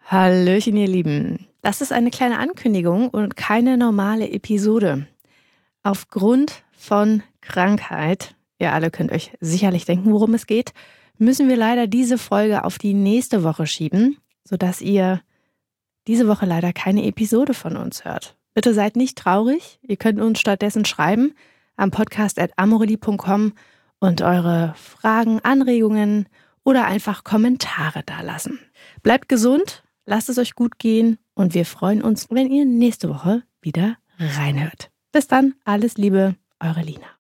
Hallöchen, ihr Lieben. Das ist eine kleine Ankündigung und keine normale Episode. Aufgrund von Krankheit, ihr alle könnt euch sicherlich denken, worum es geht, müssen wir leider diese Folge auf die nächste Woche schieben, sodass ihr diese Woche leider keine Episode von uns hört. Bitte seid nicht traurig, ihr könnt uns stattdessen schreiben am podcast@amorelli.com und eure Fragen, Anregungen oder einfach Kommentare dalassen. Bleibt gesund, lasst es euch gut gehen und wir freuen uns, wenn ihr nächste Woche wieder reinhört. Bis dann, alles Liebe, eure Lina.